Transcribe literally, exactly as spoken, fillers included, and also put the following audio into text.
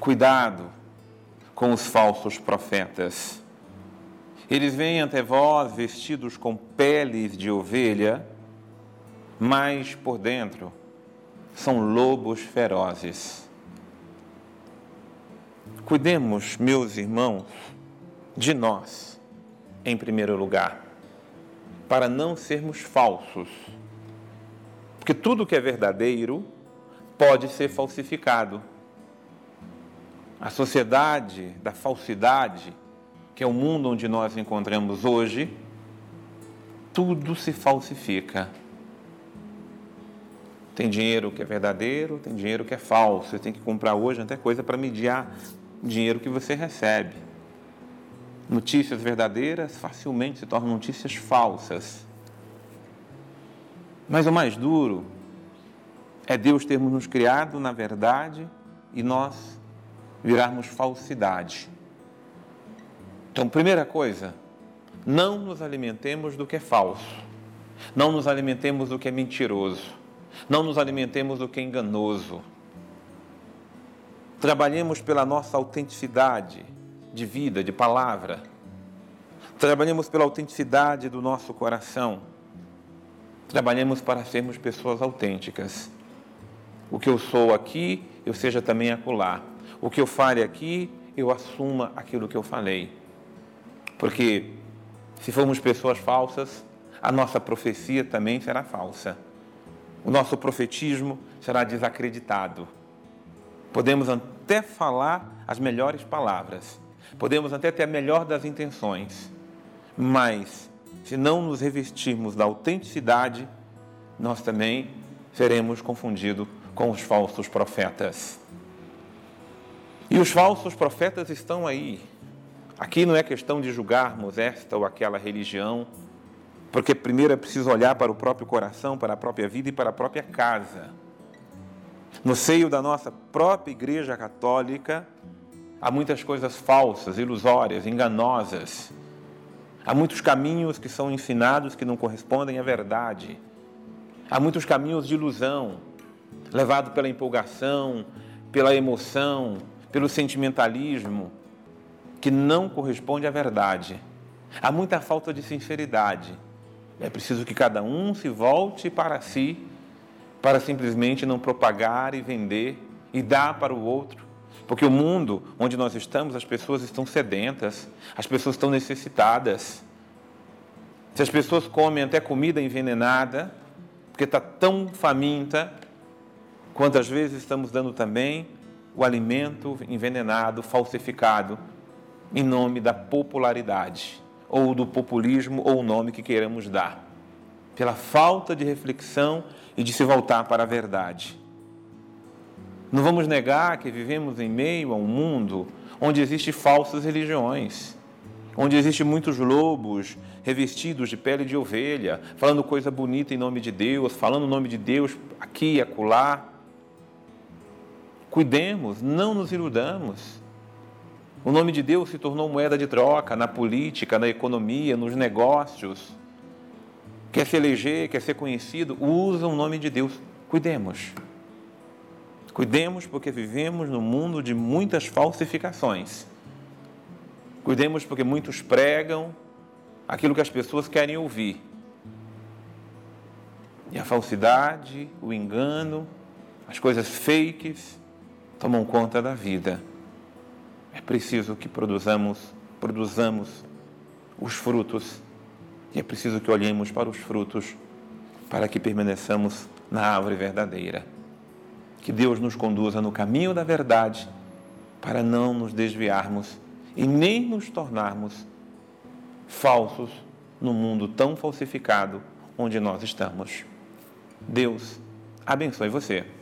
Cuidado com os falsos profetas. Eles vêm até vós vestidos com peles de ovelha, mas por dentro são lobos ferozes. Cuidemos, meus irmãos, de nós, em primeiro lugar, para não sermos falsos. Porque tudo que é verdadeiro pode ser falsificado. A sociedade da falsidade, que é o mundo onde nós encontramos hoje, tudo se falsifica. Tem dinheiro que é verdadeiro, tem dinheiro que é falso. Você tem que comprar hoje até coisa para mediar o dinheiro que você recebe. Notícias verdadeiras facilmente se tornam notícias falsas. Mas o mais duro é Deus termos nos criado na verdade e nós virarmos falsidade. Então, primeira coisa, não nos alimentemos do que é falso. Não nos alimentemos do que é mentiroso. Não nos alimentemos do que é enganoso. Trabalhemos pela nossa autenticidade de vida, de palavra. Trabalhemos pela autenticidade do nosso coração. Trabalhemos para sermos pessoas autênticas. O que eu sou aqui, eu seja também acolá. O que eu fale aqui, eu assuma aquilo que eu falei. Porque se formos pessoas falsas, a nossa profecia também será falsa. O nosso profetismo será desacreditado. Podemos até falar as melhores palavras. Podemos até ter a melhor das intenções. Mas, se não nos revestirmos da autenticidade, nós também seremos confundidos com os falsos profetas. E os falsos profetas estão aí. Aqui não é questão de julgarmos esta ou aquela religião, porque primeiro é preciso olhar para o próprio coração, para a própria vida e para a própria casa. No seio da nossa própria Igreja Católica, há muitas coisas falsas, ilusórias, enganosas. Há muitos caminhos que são ensinados que não correspondem à verdade. Há muitos caminhos de ilusão, levado pela empolgação, pela emoção, pelo sentimentalismo, que não corresponde à verdade. Há muita falta de sinceridade. É preciso que cada um se volte para si, para simplesmente não propagar e vender e dar para o outro. Porque o mundo onde nós estamos, as pessoas estão sedentas, as pessoas estão necessitadas. Se as pessoas comem até comida envenenada, porque está tão faminta, quantas vezes estamos dando também o alimento envenenado, falsificado, em nome da popularidade, ou do populismo, ou o nome que queiramos dar, pela falta de reflexão e de se voltar para a verdade. Não vamos negar que vivemos em meio a um mundo onde existem falsas religiões, onde existem muitos lobos revestidos de pele de ovelha, falando coisa bonita em nome de Deus, falando o nome de Deus aqui e acolá. Cuidemos, não nos iludamos. O nome de Deus se tornou moeda de troca na política, na economia, nos negócios. Quer se eleger, quer ser conhecido, usa o nome de Deus. Cuidemos. Cuidemos porque vivemos num mundo de muitas falsificações. Cuidemos porque muitos pregam aquilo que as pessoas querem ouvir. E a falsidade, o engano, as coisas fakes tomam conta da vida. É preciso que produzamos, produzamos os frutos. E é preciso que olhemos para os frutos para que permaneçamos na árvore verdadeira. Que Deus nos conduza no caminho da verdade para não nos desviarmos e nem nos tornarmos falsos no mundo tão falsificado onde nós estamos. Deus abençoe você.